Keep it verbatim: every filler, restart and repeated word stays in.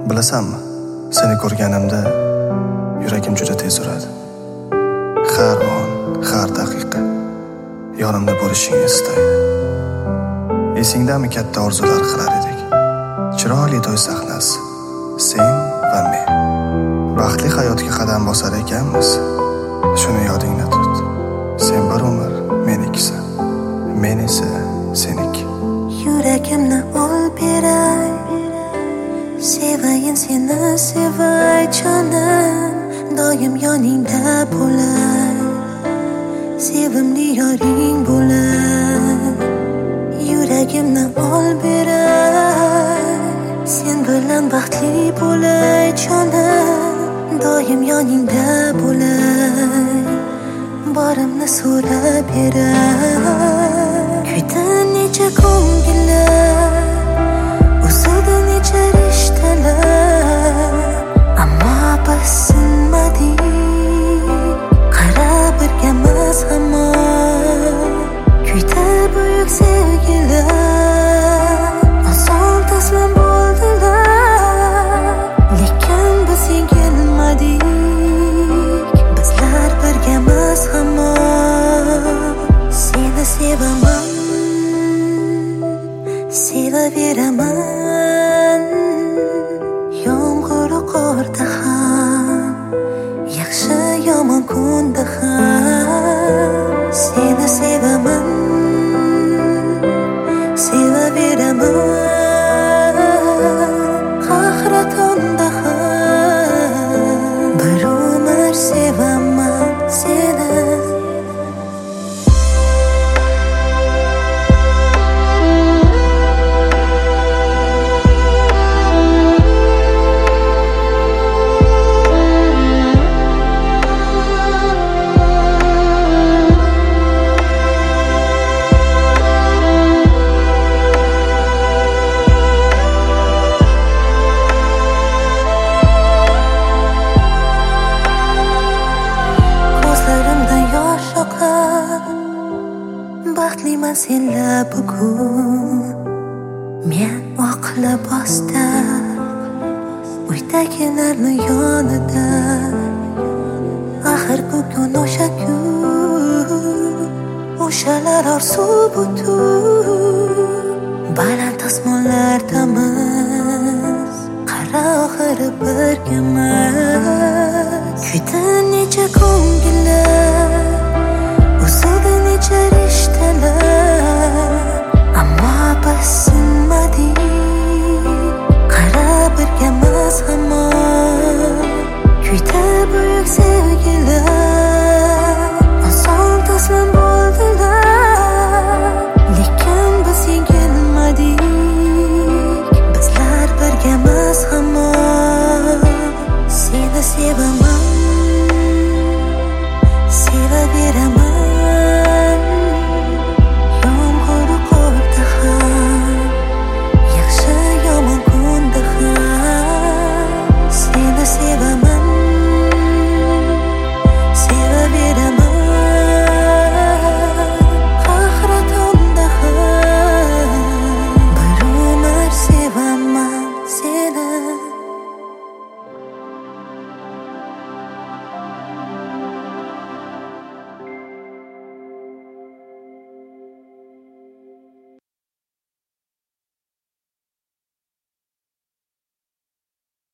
Bilasanmi, seni ko'rganimda yuragim juda tez uradi. Har on, har daqiqa yonimda bo'lishingni istaydi. Esingdami katta orzular qilar edik? Chiroyli to'y sahnasi, sen va men. Baxtli hayotga qadam bosar ekanmiz. Shuni yodingda tut. Sen bir umr menikisan, men esa seniki. Yuragimni ol beray, sevayin seni sevay jonim, doim yoningda bo'lay, sevimli yoring bo'lay. Yuragimni ol beray, sen bilan baxtli bo'lay jonim, doim yoningda bo'lay, borimni so'rab beray. Kuydi necha ko'ngillar, uzildi necha rishtalar, ammo biz sinmadik. Qara birgamiz hamon. Kuydi buyuk sevgilar, oson taslim bo'ldilar, lekin biz yengilmadik. Bizlar birgamiz hamon. Seni sevaman, sevaveraman, yomg'ir qorda ham, yaxshi yomon kunda ham. Seni sevaman, sevaveraman, qahratonda ham, bir umr sevaman seni. Baxtliman senla bugun, men oq libosda, uydagilarni yonida. Axir bugun o'sha kun, o'shalar orzu butun, baland osmonlardamiz, qara oxiri birgamiz. Kuydi necha ko'ngillar,